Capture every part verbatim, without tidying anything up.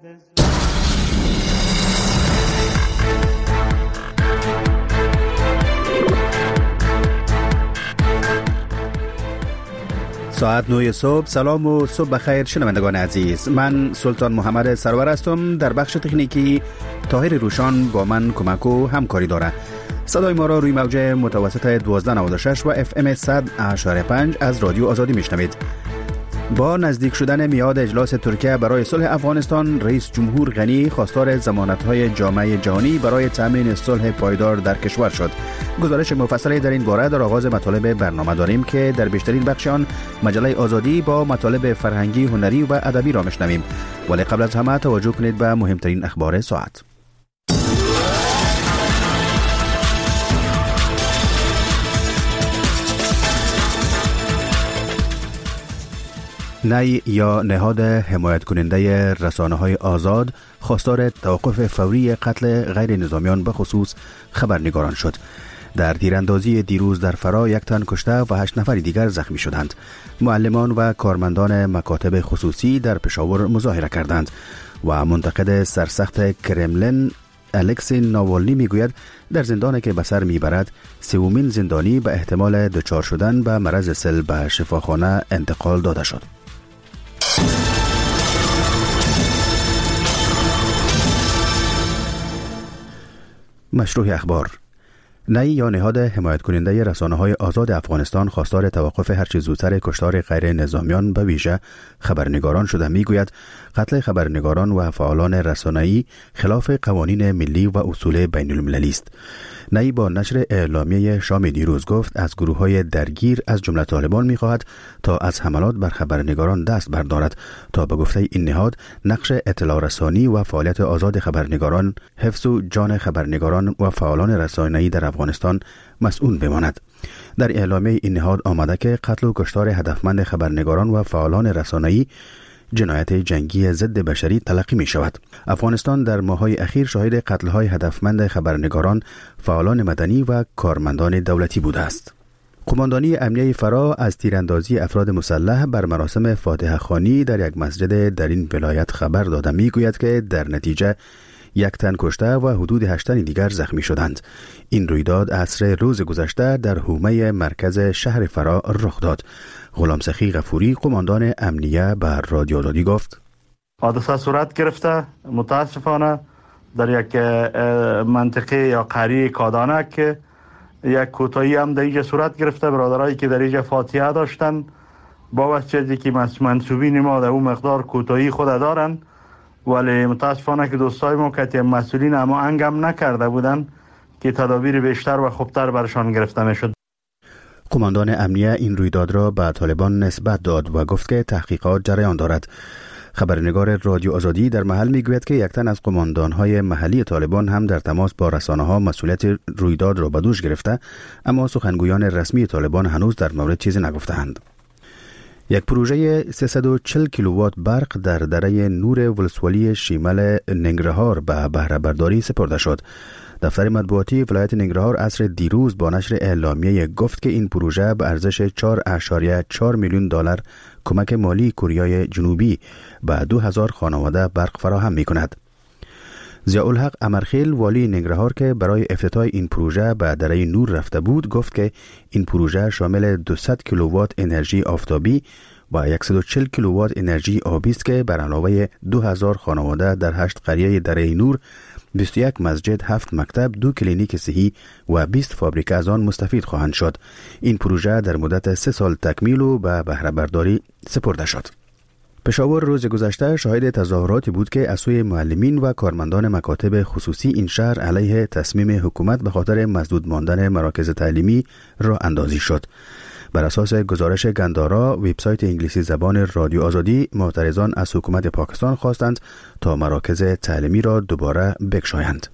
ساعت نه صبح. سلام و صبح بخیر شنوندگان عزیز، من سلطان محمد سرور هستم. در بخش تکنیکی طاهر روشان با من کمک و همکاری داره. صدای ما را روی موج متوسط دوازده نود و شش و اف ام صد و هشت و پنج از رادیو آزادی میشنوید. با نزدیک شدن میعاد اجلاس ترکیه برای صلح افغانستان، رئیس جمهور غنی خواستار ضمانت‌های جامعه جهانی برای تامین صلح پایدار در کشور شد. گزارش مفصلی در این باره در آغاز مطالب برنامه داریم که در بیشترین بخش آن مجله آزادی با مطالب فرهنگی، هنری و ادبی را میشنویم. ولی قبل از همه توجه کنید به مهمترین اخبار ساعت. نی یا نهاد حمایت کننده رسانه‌های آزاد خواستار توقف فوری قتل غیر نظامیان به خصوص خبرنگاران شد. در تیراندازی دیروز در فرا یک تن کشته و هشت نفر دیگر زخمی شدند. معلمان و کارمندان مکاتب خصوصی در پشاور مظاهره کردند و منتقد سرسخت کرملین الکسی ناوالنی میگوید در زندانی که به سر میبرد سومین زندانی به احتمال دچار شدن به مرض سل به شفاخانه انتقال داده شد. مشروع اخبار. نی یا نهاد حمایت کننده رسانه‌های آزاد افغانستان خواستار توقف هرچه زودتر کشتار غیر نظامیان به ویژه خبرنگاران شده. میگوید قتل خبرنگاران و فعالان رسانه‌ای خلاف قوانین ملی و اصول بین المللی است. نی با نشر اعلامیه شام دیروز گفت از گروه‌های درگیر از جمله طالبان می‌خواهد تا از حملات بر خبرنگاران دست بردارد تا به گفته این نهاد نقش اطلاع رسانی و فعالیت آزاد خبرنگاران، حفظ جان خبرنگاران و فعالان رسانه‌ای در افغانستان مسئول بماند. در اعلامیه این نهاد آمده که قتل و کشتار هدفمند خبرنگاران و فعالان رسانه‌ای جنایت جنگی ضد بشری تلقی می شود. افغانستان در ماه‌های اخیر شاهد قتل‌های هدفمند خبرنگاران، فعالان مدنی و کارمندان دولتی بوده است. قماندانی امنیه فرا از تیراندازی افراد مسلح بر مراسم فاتحه خوانی در یک مسجد در این ولایت خبر داده. میگوید که در نتیجه یک تن کشته و حدود هشت تن دیگر زخمی شدند. این رویداد عصر روز گذشته در حومه مرکز شهر فرا رخ داد. غلامسخی غفوری قماندان امنیه به رادیو آزادی گفت حادثه صورت گرفته متاسفانه در یک منطقه یا قریه کادانک که یک کوتاهی هم در اینجا صورت گرفته. برادرایی که در اینجا فاتحه داشتن با وجهی که منصوبین ما در اون مقدار کوتاهی خود دارن، ولی متاسفانه که دوستای ما که مسئولین اما انگام نکرده بودن که تدابیر بیشتر و خوبتر برشان گرفته میشد. قماندان امنیه این رویداد را به طالبان نسبت داد و گفت که تحقیقات جریان دارد. خبرنگار رادیو آزادی در محل میگوید که یک تن از قماندانهای محلی طالبان هم در تماس با رسانه‌ها مسئولیت رویداد را به دوش گرفته، اما سخنگویان رسمی طالبان هنوز در مورد چیزی نگفته‌اند. یک پروژه سیصد و چهل کیلووات برق در دره نور ولسوالی شمال ننگرهار به بهره برداری سپرده شد. دفتر مطبوعاتی ولایت ننگرهار عصر دیروز با نشر اعلامیه گفت که این پروژه به ارزش چهار اشاریه چهار میلیون دلار کمک مالی کره جنوبی به دو هزار خانواده برق فراهم می کند. ضیاءالحق امرخیل والی ننگرهار که برای افتتاح این پروژه به دره نور رفته بود گفت که این پروژه شامل دویست کیلووات انرژی آفتابی و صد و چهل کیلووات انرژی آبی است که بر علاوه دو هزار خانواده در هشت قریه دره نور، بیست و یک مسجد، هفت مکتب، دو کلینیک صحی و بیست فابریکه از آن مستفید خواهند شد. این پروژه در مدت سه سال تکمیل و به بهره برداری سپرده شد. پشاور روز گذشته شاهد تظاهراتی بود که از سوی معلمین و کارمندان مکاتب خصوصی این شهر علیه تصمیم حکومت به خاطر مسدود ماندن مراکز تعلیمی راه اندازی شد. بر اساس گزارش گندارا، وبسایت انگلیسی زبان رادیو آزادی، معترضان از حکومت پاکستان خواستند تا مراکز تعلیمی را دوباره بگشایند.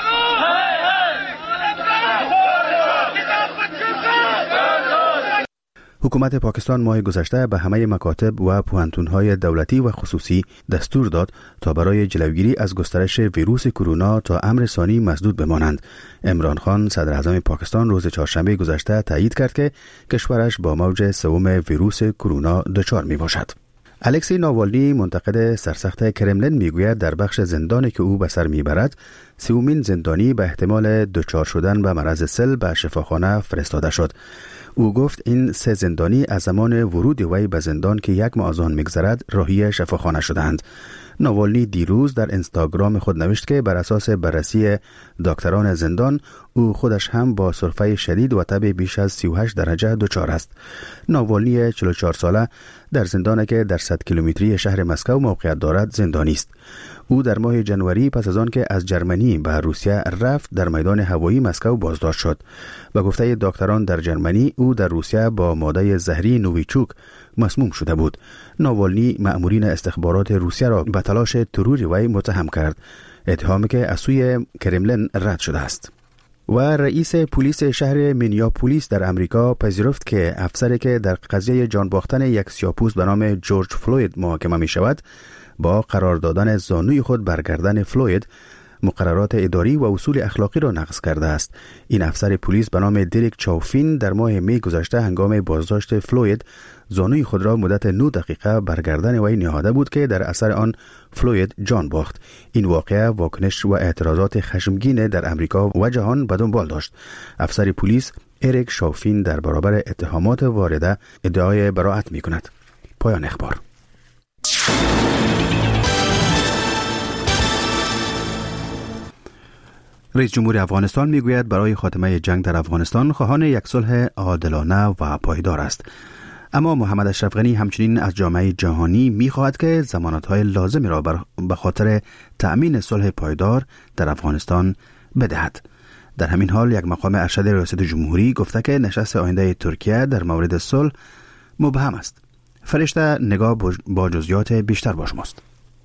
حکومت پاکستان ماه گذشته به همه مکاتب و پوهنتون‌های دولتی و خصوصی دستور داد تا برای جلوگیری از گسترش ویروس کرونا تا امر ثانی مسدود بمانند. عمران خان صدر اعظم پاکستان روز چهارشنبه گذشته تایید کرد که کشورش با موج سوم ویروس کرونا دچار می باشد. الکسی ناوالنی منتقد سرسخت کرملین میگوید در بخش زندانی که او به سر میبرد سومین زندانی به احتمال دچار شدن به مرض سل به شفاخانه فرستاده شد. او گفت این سه زندانی از زمان ورود وی به زندان که یک ماه از آن میگذرد راهی شفاخانه شدند. ناوالنی دیروز در اینستاگرام خود نوشت که بر اساس بررسی دکتران زندان او خودش هم با سرفه شدید و تب بیش از سی و هشت درجه دچار است. ناوالنی چهل و چهار ساله در زندانی که در صد کیلومتری شهر مسکو موقعیت دارد زندانی است. او در ماه جنوری پس از آن که از جرمنی به روسیه رفت در میدان هوایی مسکو بازداشت شد. به گفته دکتران در جرمنی او در روسیه با ماده زهری نوویچوک مسموم شده بود. ناوالنی مأمورین استخبارات روسیه را به تلاش ترور وی متهم کرد، اتهامی که از سوی کرملین رد شده است. و رئیس پلیس شهر مینیاپولیس در امریکا پذیرفت که افسری که در قضیه جان باختن یک سیاه‌پوست به نام جورج فلوید محاکمه می شود با قرار دادن زانوی خود بر گردن فلوید مقررات اداری و اصول اخلاقی را نقض کرده است. این افسر پلیس به نام دریک چاوفین در ماه می گذشته هنگام بازداشت فلوید زانوی خود را مدت نه دقیقه بر گردن وی نهاده بود که در اثر آن فلوید جان باخت. این واقعه واکنش و اعتراضات خشمگین در امریکا و جهان به دنبال داشت. افسر پلیس اریک شاوفین در برابر اتهامات وارده ادعای براءت می کند. پایان اخبار. رئیس جمهور افغانستان میگوید برای خاتمه جنگ در افغانستان خواهان یک صلح عادلانه و پایدار است. اما محمد اشرف غنی همچنین از جامعه جهانی میخواهد که ضمانت‌های لازمی را به خاطر تأمین صلح پایدار در افغانستان بدهد. در همین حال یک مقام ارشد ریاست جمهوری گفته که نشست آینده ترکیه در مورد صلح مبهم است. فرشته نگاه با جزئیات بیشتر با شماست.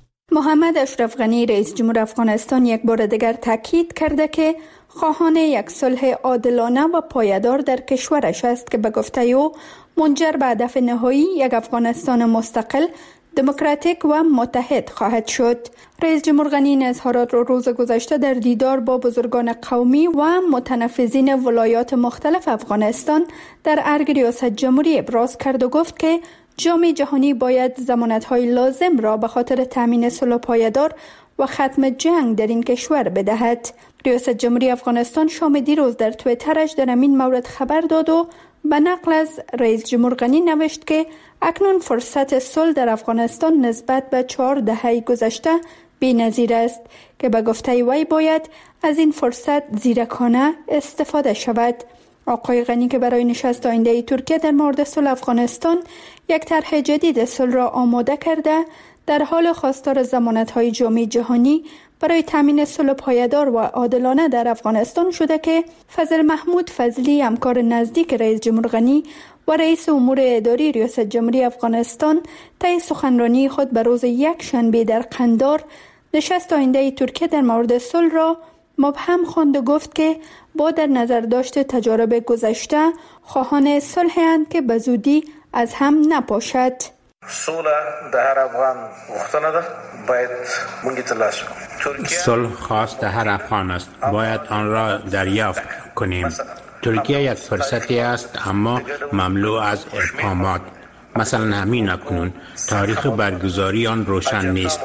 محمد اشرف غنی رئیس جمهور افغانستان یک بار دیگر تاکید کرده که خواهان یک صلح عادلانه و پایدار در کشورش است که به گفته او منجر به هدف نهایی یک افغانستان مستقل، دموکراتیک و متحد خواهد شد. رئیس جمهور غنی این اظهارات را روز گذشته در دیدار با بزرگان قومی و متنفذین ولایات مختلف افغانستان در ارگ ریاست جمهوری ابراز کرد و گفت که جامعه جهانی باید ضمانت‌های لازم را به خاطر تامین صلح پایدار و ختم جنگ در این کشور بدهد. ریاست جمهوری افغانستان شام دیروز در توییترش در این مورد خبر داد و به نقل از رئیس جمهور غنی نوشت که اکنون فرصت صلح در افغانستان نسبت به چهار دهه گذشته بی‌نظیر است که به گفته وی باید از این فرصت زیرکانه استفاده شود. آقای غنی که برای نشست آینده ترکیه در مورد صلح افغانستان یک طرح جدید صلح را آماده کرده، در حال خواستار ضمانت‌های جامعه جهانی برای تامین صلح پایدار و عادلانه در افغانستان شده که فضل محمود فضلی همکار نزدیک رئیس جمهور غنی و رئیس امور اداری ریاست جمهوری افغانستان طی سخنرانی خود به روز یک شنبه در قندار نشست آینده ترکیه در مورد صلح را مبهم خواند و گفت که با در نظر داشت تجارب گذشته خواهان صلح‌اند که به زودی از هم نپاشد. صلح در افغان غوښتنه ده، باید موږ ترلاسه کنیم. صلح خواست هر افغان است، باید آن را دریافت کنیم. ترکیه یک فرصتی است اما مملو از ابهامات. مثلا همین اکنون تاریخ برگزاری آن روشن نیست.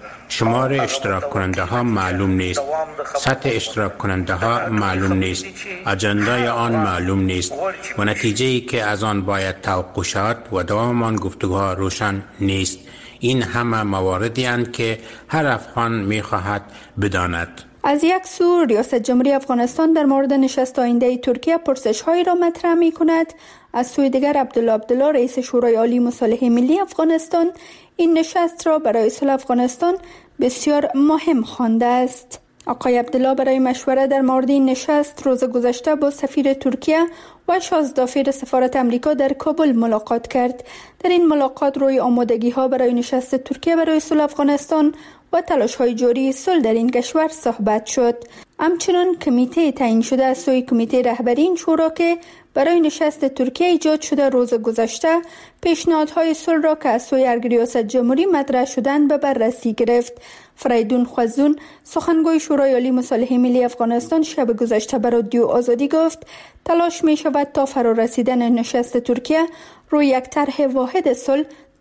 شمار اشتراک کننده ها معلوم نیست. سطح اشتراک کننده ها معلوم نیست. اجندای آن معلوم نیست. و نتیجه ای که از آن باید توقع شود و دوام آن گفتگوها روشن نیست. این همه مواردی اند که هر افغان می خواهد بداند. از یک سو ریاست جمهوری افغانستان در مورد نشست آینده ترکیه پرسش‌هایی را مطرح می‌کند. از سوی دیگر عبدالله عبدالله رئیس شورای عالی مصالحه ملی افغانستان این نشست را برای صلح افغانستان بسیار مهم خوانده است. آقای عبدالله برای مشورت در مورد این نشست روز گذشته با سفیر ترکیه و شازدافیر سفارت امریکا در کابل ملاقات کرد. در این ملاقات روی آمادگی‌ها برای نشست ترکیه برای صلح افغانستان و تلاش‌های جاری صلح در این کشور صحبت شد. همچنین کمیته تعیین شده از سوی کمیته رهبری این شورا که برای نشست ترکیه ایجاد شده روز گذشته پیشنهادهای صلح را که از سوی ارگ ریاست جمهوری مطرح شدند به بررسی گرفت. فریدون خوزون سخنگوی شورای عالی مصالحه ملی افغانستان شب گذشته به رادیو آزادی گفت تلاش می شود تا فرارسیدن نشست ترکیه روی یک طرح واحد صلح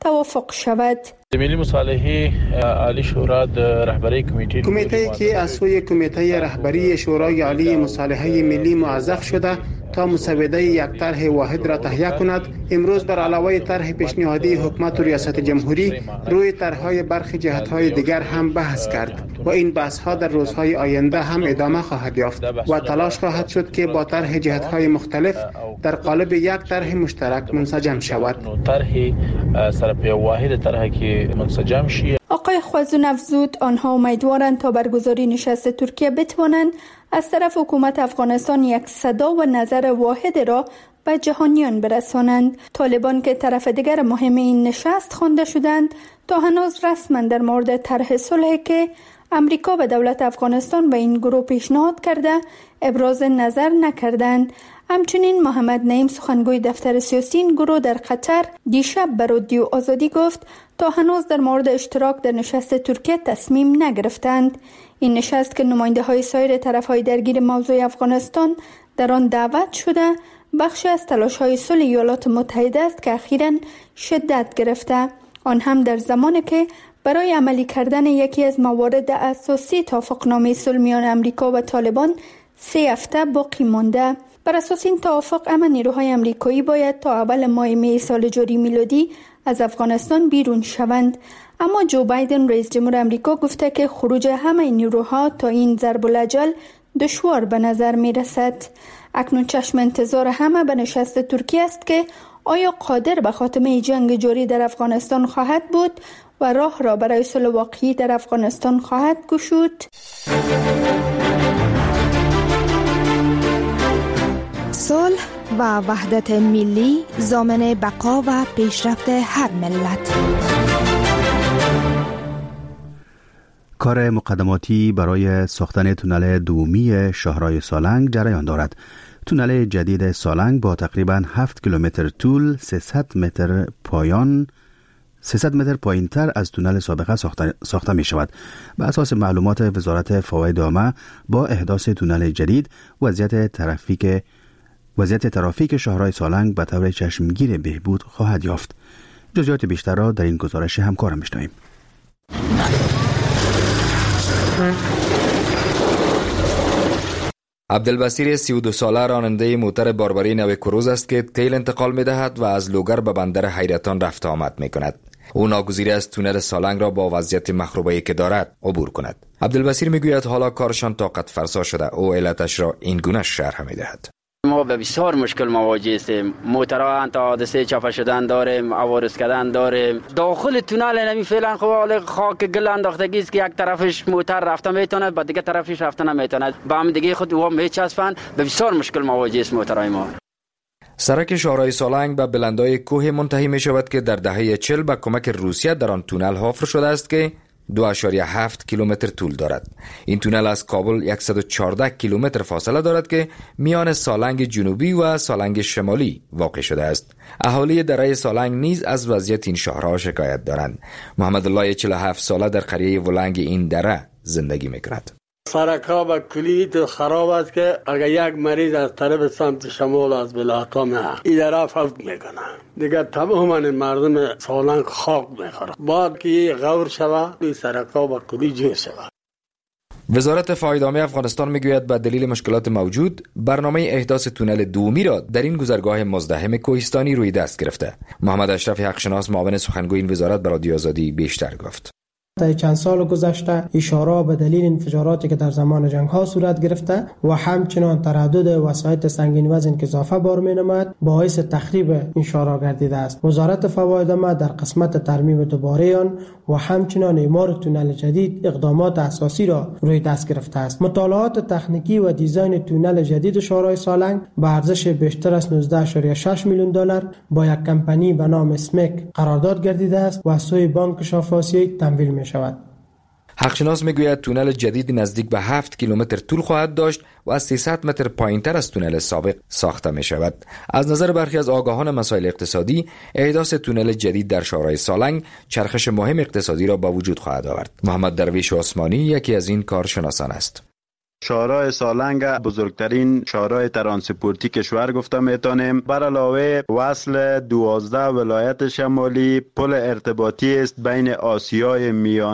توافق شود. ملی مصالحه عالی شورا در رهبری کمیته کمیته که از سوی کمیته رهبری شورای عالی مصالحه ملی موظف شده تا مسوده یک طرح واحد را تهیه کند، امروز بر علاوه طرح پیشنهادی حکومت و ریاست جمهوری روی طرح‌های برخی جهت‌های دیگر هم بحث کرد و این بحث‌ها در روزهای آینده هم ادامه خواهد یافت و تلاش خواهد شد که با طرح جهت‌های مختلف در قالب یک طرح مشترک منسجم شود. طرح سرپی واحد طرح که منسجم شود. آقای خوازون افزود آنها امیدوارند تا برگزاری نشست ترکیه بتوانند از طرف حکومت افغانستان یک صدا و نظر واحد را به جهانیان برسانند. طالبان که طرف دیگر مهم این نشست خوانده شدند تا هنوز رسما در مورد طرح صلح که امریکا به دولت افغانستان و این گروه پیشنهاد کرده ابراز نظر نکردند. همچنین محمد نعیم سخنگوی دفتر سیاسی این گروه در قطر دیشب به رادیو آزادی گفت تا هنوز در مورد اشتراک در نشست ترکیه تصمیم نگرفتند. این نشست که نماینده های سایر طرف های درگیر موضوع افغانستان در آن دعوت شده بخشی از تلاش های صلح ایالات متحده است که اخیراً شدت گرفته، آن هم در زمانی که برای عملی کردن یکی از موارد اساسی توافقنامه صلح میان امریکا و طالبان سه هفته باقی مانده. بر اساس این توافق اما نیروهای امریکایی باید تا اول ماه می سال جاری میلادی از افغانستان بیرون شوند، اما جو بایدن رئیس جمهور امریکا گفته که خروج همه نیروها تا این ضرب الاجل دشوار به نظر می رسد. اکنون چشم انتظار همه به نشست ترکیه است که آیا قادر به خاتمه جنگ جاری در افغانستان خواهد بود و راه را برای صلح واقعی در افغانستان خواهد گشود. صلح و وحدت ملی ضامن بقا و پیشرفت هر ملت. کار مقدماتی برای ساختن تونل دومی شاهرای سالنگ جریان دارد. تونل جدید سالنگ با تقریباً هفت کیلومتر طول، سیصد متر پایان سیصد متر پایین‌تر از تونل سابقه ساخته, ساخته می شود. به اساس معلومات وزارت فواید عامه با احداث تونل جدید وضعیت ترافیک وضعیت ترافیک شاهرای سالنگ به طور چشمگیر بهبود خواهد یافت. جزئیات بیشتر را در این گزارش همکارم می‌شنویم. عبدالبصیر سی و دو ساله راننده موتر باربری نو کروز است که تیل انتقال می دهد و از لوگر به بندر حیرتان رفت آمد می کند. او ناگزیر است تونل سالنگ را با وضعیت مخروبه‌ای که دارد عبور کند. عبدالبصیر می گوید حالا کارشان طاقت فرسا شده. او علتش را این گونه شرح می دهد. ما به بسیار مشکل مواجه هستیم. موترها تا حادثه چاپه شدن داریم، عوارض کردن داریم. داخل تونل نمی فعلا خب خاک گل انداختگی است که یک طرفش موتر رفته میتونه با دیگه طرفش رفته نمیتونه. با هم دیگه خود و میچسبن. به بسیار مشکل مواجه است موترهای ما. سرک شاهرای سالنگ به بلندای کوه منتهی می شود که در دهه چهل به کمک روسیه در آن تونل حفر شده است که دو اشاریه هفت کیلومتر طول دارد. این تونل از کابل صد و چهارده کیلومتر فاصله دارد که میان سالنگ جنوبی و سالنگ شمالی واقع شده است. اهالی دره سالنگ نیز از وضعیت این شهرها شکایت دارند. محمد الله چهل و هفت ساله در قریه ولنگ این دره زندگی میکند. سرک‌ها به کلی خراب است که اگر یک مریض از طرف سمت شمال از بلاتا میه این دره فوت میکنه دیگه تماما مردم سالنگ خاک میخوره. بعد که غور شوه این سرک‌ها به کلی جور شوه. وزارت فواید عامه افغانستان میگوید به دلیل مشکلات موجود برنامه احداث تونل دومی را در این گذرگاه مزدحم کوهستانی روی دست گرفته. محمد اشرف حقشناس معاون سخنگوی این وزارت به رادیو آزادی بیشتر گفت. در چند سال گذشته اشاره به دلیل انفجاراتی که در زمان جنگ ها صورت گرفته و همچنان تردد وسایط سنگین وزن که اضافه بار می نماید باعث تخریب این شهرها گردیده است. وزارت فواید عامه در قسمت ترمیم دوباره آن و همچنان اعمار تونل جدید اقدامات اساسی را روی دست گرفته است. مطالعات تکنیکی و دیزاین تونل جدید شاهرای سالنگ به ارزش بیشتر از نوزده و شش میلیون دلار با یک کمپانی به نام اسمک قرارداد گردیده است و از سوی بانک شرق آسیایی تمویل می شود. حقشناس میگوید تونل جدید نزدیک به هفت کیلومتر طول خواهد داشت و از سیصد متر پایینتر از تونل سابق ساخته می شود. از نظر برخی از آگاهان مسائل اقتصادی احداث تونل جدید در شاهرای سالنگ چرخش مهم اقتصادی را با وجود خواهد آورد. محمد درویش عثمانی یکی از این کارشناسان است. شورای سالنگ بزرگترین شورای ترانسپورتی کشور گفته میتونیم. بر علاوه وصل دوازده ولایت شمالی، پل ارتباطی است بین آسیای میانه